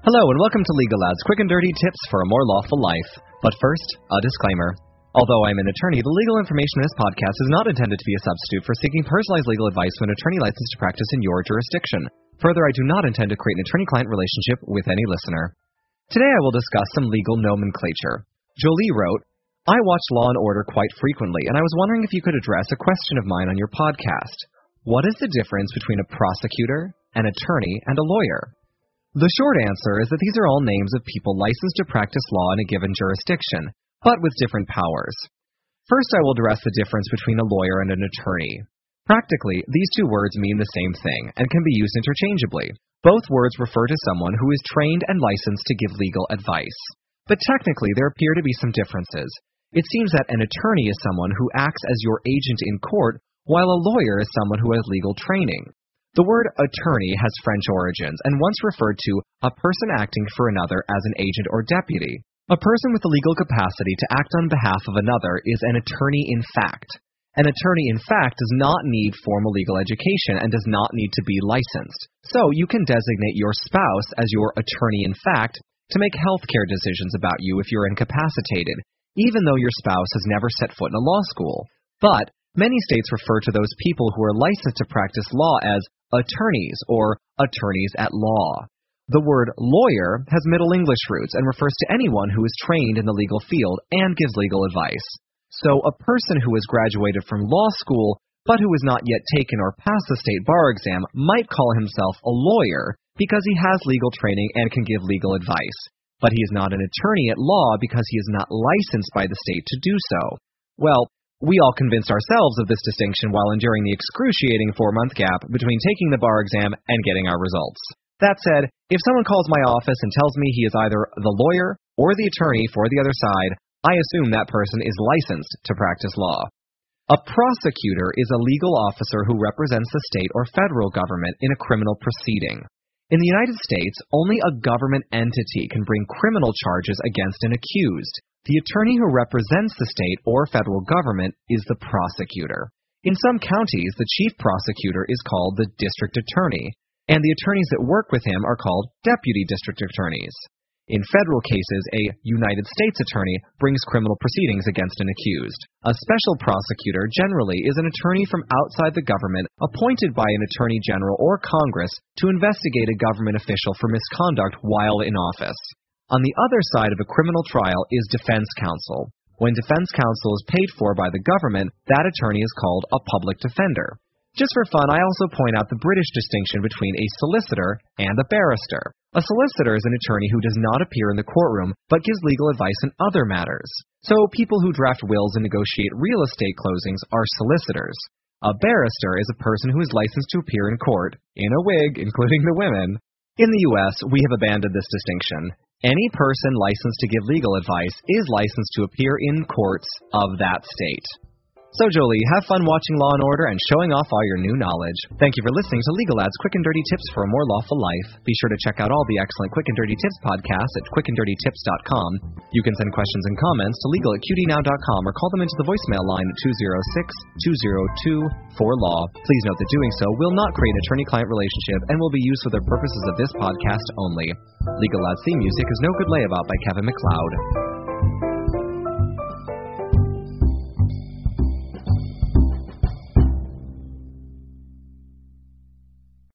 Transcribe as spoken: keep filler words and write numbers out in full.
Hello and welcome to Legal Ads, quick and dirty tips for a more lawful life. But first, a disclaimer. Although I'm an attorney, the legal information in this podcast is not intended to be a substitute for seeking personalized legal advice from an attorney licensed to practice in your jurisdiction. Further, I do not intend to create an attorney-client relationship with any listener. Today I will discuss some legal nomenclature. Jolie wrote, I watch Law and Order quite frequently, and I was wondering if you could address a question of mine on your podcast. What is the difference between a prosecutor, an attorney, and a lawyer? The short answer is that these are all names of people licensed to practice law in a given jurisdiction, but with different powers. First, I will address the difference between a lawyer and an attorney. Practically, these two words mean the same thing and can be used interchangeably. Both words refer to someone who is trained and licensed to give legal advice. But technically, there appear to be some differences. It seems that an attorney is someone who acts as your agent in court, while a lawyer is someone who has legal training. The word attorney has French origins and once referred to a person acting for another as an agent or deputy. A person with the legal capacity to act on behalf of another is an attorney in fact. An attorney in fact does not need formal legal education and does not need to be licensed. So you can designate your spouse as your attorney in fact to make healthcare decisions about you if you're incapacitated, even though your spouse has never set foot in a law school. But many states refer to those people who are licensed to practice law as attorneys or attorneys at law. The word lawyer has Middle English roots and refers to anyone who is trained in the legal field and gives legal advice. So a person who has graduated from law school but who has not yet taken or passed the state bar exam might call himself a lawyer because he has legal training and can give legal advice. But he is not an attorney at law because he is not licensed by the state to do so. Well, we all convinced ourselves of this distinction while enduring the excruciating four-month gap between taking the bar exam and getting our results. That said, if someone calls my office and tells me he is either the lawyer or the attorney for the other side, I assume that person is licensed to practice law. A prosecutor is a legal officer who represents the state or federal government in a criminal proceeding. In the United States, only a government entity can bring criminal charges against an accused. The attorney who represents the state or federal government is the prosecutor. In some counties, the chief prosecutor is called the district attorney, and the attorneys that work with him are called deputy district attorneys. In federal cases, a United States attorney brings criminal proceedings against an accused. A special prosecutor generally is an attorney from outside the government appointed by an attorney general or Congress to investigate a government official for misconduct while in office. On the other side of a criminal trial is defense counsel. When defense counsel is paid for by the government, that attorney is called a public defender. Just for fun, I also point out the British distinction between a solicitor and a barrister. A solicitor is an attorney who does not appear in the courtroom, but gives legal advice in other matters. So people who draft wills and negotiate real estate closings are solicitors. A barrister is a person who is licensed to appear in court, in a wig, including the women. In the U S, we have abandoned this distinction. Any person licensed to give legal advice is licensed to appear in courts of that state. So Jolie, have fun watching Law and Order and showing off all your new knowledge. Thank you for listening to Legal Ads Quick and Dirty Tips for a more lawful life. Be sure to check out all the excellent Quick and Dirty Tips podcasts at quick and dirty tips dot com. You can send questions and comments to legal at q d now dot com or call them into the voicemail line at two zero six, two zero two, four law. Please note that doing so will not create an attorney-client relationship and will be used for the purposes of this podcast only. Legal Ads theme music is No Good Layabout by Kevin MacLeod.